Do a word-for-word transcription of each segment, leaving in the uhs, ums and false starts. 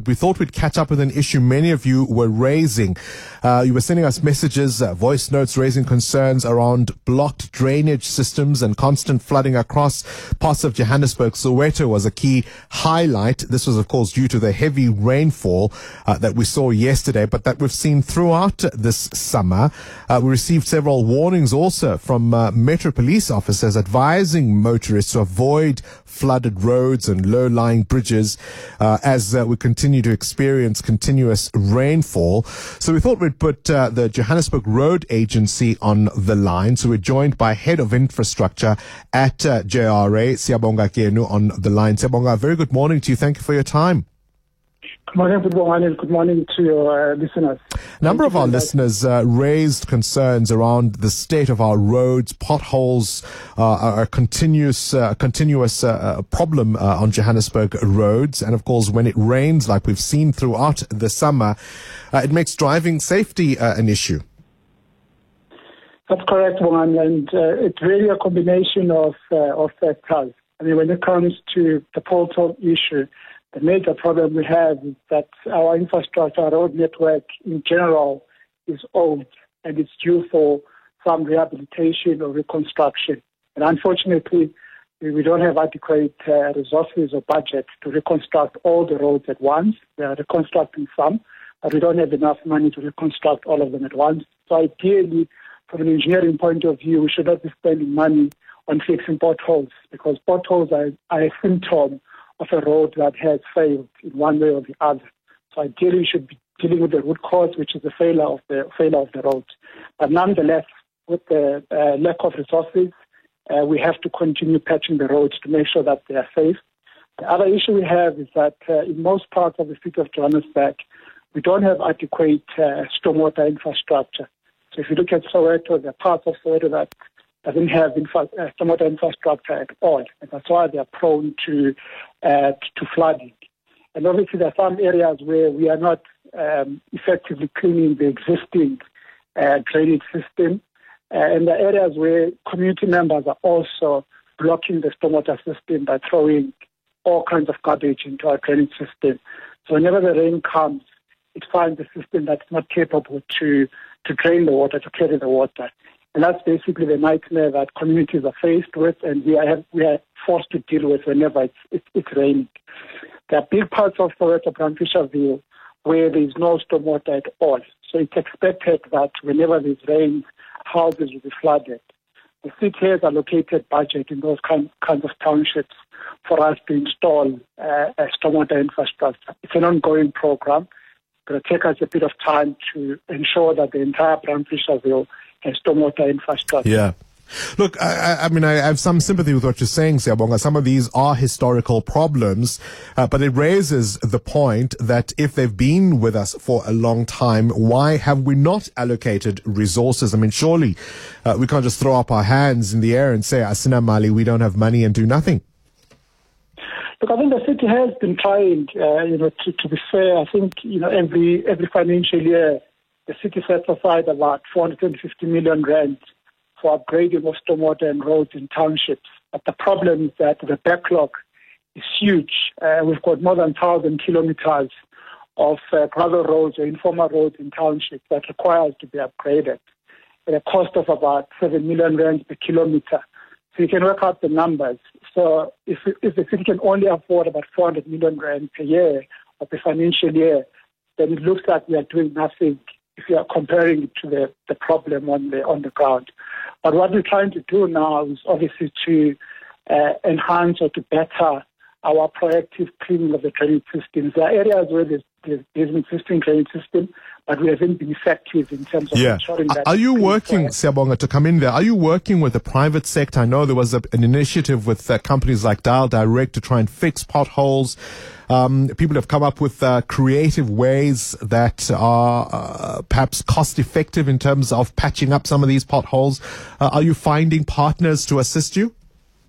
but we thought we'd catch up with an issue many of you were raising. Uh, you were sending us messages, uh, voice notes raising concerns around blocked drainage systems and constant flooding across parts of Johannesburg. Soweto was a key highlight. This was, of course, due to the heavy rainfall uh, that we saw yesterday, but that we've seen throughout this summer. Uh, we received several warnings also from uh, Metro Police officers advising motorists to avoid flooded roads and low-lying bridges uh, as uh, we continue to experience continuous rainfall. So we thought we'd put uh, the Johannesburg Road Agency on the line. So we're joined by Head of Infrastructure at uh, J R A, Siyabonga Kenu, on the line. Siyabonga, very good morning to you. Thank you for your time. Good morning, good morning, good morning to your uh, listeners. A number of our listeners uh, raised concerns around the state of our roads. Potholes uh, are a continuous, uh, continuous uh, problem uh, on Johannesburg roads. And of course, when it rains, like we've seen throughout the summer, uh, it makes driving safety uh, an issue. That's correct, one, and uh, it's really a combination of uh, of factors. I mean, when it comes to the pothole issue, the major problem we have is that our infrastructure, our road network in general, is old and it's due for some rehabilitation or reconstruction. And unfortunately, we don't have adequate uh, resources or budget to reconstruct all the roads at once. We are reconstructing some, but we don't have enough money to reconstruct all of them at once. So ideally, from an engineering point of view, we should not be spending money on fixing potholes, because potholes are, are a symptom of a road that has failed in one way or the other. So ideally, we should be dealing with the root cause, which is the failure of the failure of the road. But nonetheless, with the uh, lack of resources, uh, we have to continue patching the roads to make sure that they are safe. The other issue we have is that uh, in most parts of the city of Johannesburg, we don't have adequate uh, stormwater infrastructure. So if you look at Soweto, there are parts of Soweto that doesn't have infra- uh, stormwater infrastructure at all, and that's why they are prone to uh, to flooding. And obviously, there are some areas where we are not um, effectively cleaning the existing uh, drainage system, uh, and the areas where community members are also blocking the stormwater system by throwing all kinds of garbage into our drainage system. So whenever the rain comes, it finds a system that's not capable to to drain the water, to carry the water. And that's basically the nightmare that communities are faced with, and we are we are forced to deal with whenever it's, it's, it's raining. There are big parts of Soweto, Brown Fisherville, where there is no stormwater at all. So it's expected that whenever there's rain, houses will be flooded. The city has allocated budget in those kind, kinds of townships for us to install uh, a stormwater infrastructure. It's an ongoing program. It's going to take us a bit of time to ensure that the entire Brown Fisherville has stormwater infrastructure. Yeah. Look, I, I mean, I have some sympathy with what you're saying, Siyabonga. Some of these are historical problems, uh, but it raises the point that if they've been with us for a long time, why have we not allocated resources? I mean, surely uh, we can't just throw up our hands in the air and say, Asina Mali, we don't have money, and do nothing. Look, I think the city has been trying, uh, you know, to, to be fair. I think, you know, every every financial year, the city sets aside about four hundred fifty million rand for upgrading of stormwater and roads in townships. But the problem is that the backlog is huge. Uh, we've got more than one thousand kilometers of uh, gravel roads or informal roads in townships that requires to be upgraded at a cost of about seven million rand per kilometer. So you can work out the numbers. So if, if the city can only afford about four hundred million rand per year or per financial year, then it looks like we are doing nothing if you are comparing it to the, the problem on the on the ground. But what we're trying to do now is obviously to uh, enhance or to better our proactive cleaning of the drainage systems. There are areas where there's, there's, there's an existing drainage system, but we haven't been effective in terms of yeah. ensuring that. Are you working, Siyabonga, to come in there? Are you working with the private sector? I know there was a, an initiative with uh, companies like Dial Direct to try and fix potholes. Um, people have come up with uh, creative ways that are uh, perhaps cost effective in terms of patching up some of these potholes. Uh, are you finding partners to assist you?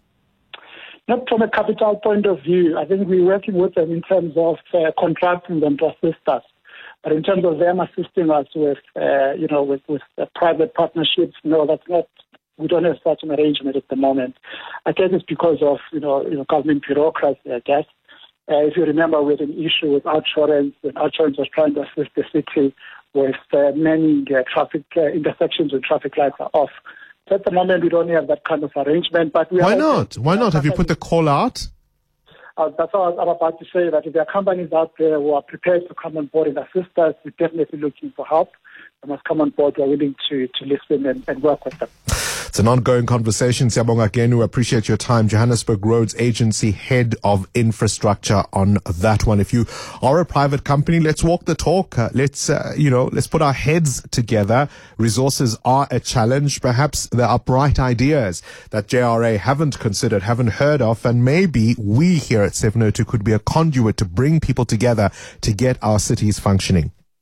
Not from a capital point of view. I think we're working with them in terms of uh, contracting them to assist us. But in terms of them assisting us with, uh, you know, with, with uh, private partnerships, no, that's not. We don't have such an arrangement at the moment. I guess it's because of, you know, you know, government bureaucracy, I guess. Uh, if you remember, we had an issue with Outsurance, and Outsurance was trying to assist the city with uh, many uh, traffic uh, intersections where traffic lights are off. So at the moment, we don't have that kind of arrangement. But we Why are not? Why not? Have you put the call out? Uh, that's what I was about to say, that if there are companies out there who are prepared to come on board and assist us, we're definitely looking for help. They must come on board. We're willing to, to listen and, and work with them. It's an ongoing conversation. Siyabonga Genu, appreciate your time. Johannesburg Roads Agency Head of Infrastructure on that one. If you are a private company, let's walk the talk. Uh, let's, uh, you know, let's put our heads together. Resources are a challenge. Perhaps there are bright ideas that J R A haven't considered, haven't heard of, and maybe we here at seven oh two could be a conduit to bring people together to get our cities functioning.